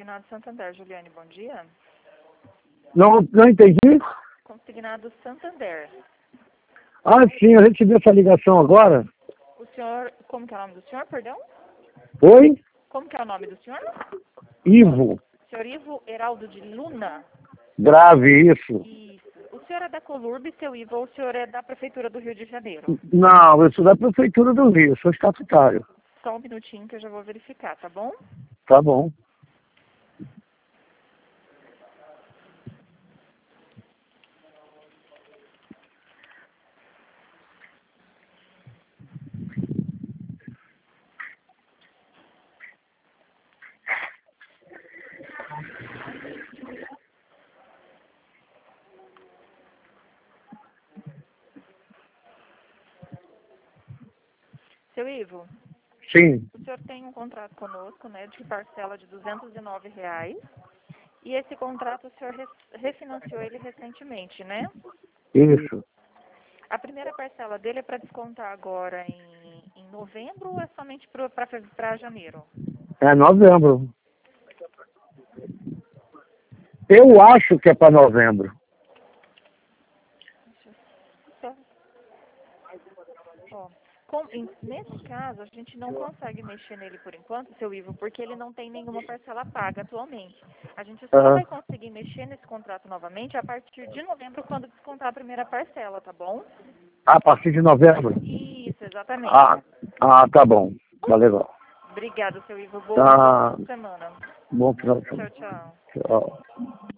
Consignado Santander, Juliane, bom dia. Não entendi. Consignado Santander. Ah, sim, eu recebi essa ligação agora. O senhor, como que é o nome do senhor, perdão? Oi? Como que é o nome do senhor? Ivo. Senhor Ivo Heraldo de Luna? Grave isso. Isso. O senhor é da Colurbe, seu Ivo, ou o senhor é da Prefeitura do Rio de Janeiro? Não, eu sou da Prefeitura do Rio, sou estatutário. Só um minutinho que eu já vou verificar, tá bom? Tá bom. Seu Ivo, Sim, o senhor tem um contrato conosco, né, de parcela de R$ 209. E esse contrato o senhor refinanciou ele recentemente, né? isso. A primeira parcela dele é para descontar agora em novembro ou é somente para janeiro? É novembro. Eu acho que é para novembro. Só- Ó, nesse caso, a gente não consegue mexer nele por enquanto, seu Ivo, porque ele não tem nenhuma parcela paga atualmente. A gente só vai conseguir mexer nesse contrato novamente a partir de novembro, quando descontar a primeira parcela, tá bom? A partir de novembro? Isso, exatamente. Tá bom. Tá legal. Obrigada, seu Ivo. Boa Tá. semana. Bom final de Tchau, semana. tchau. Tchau.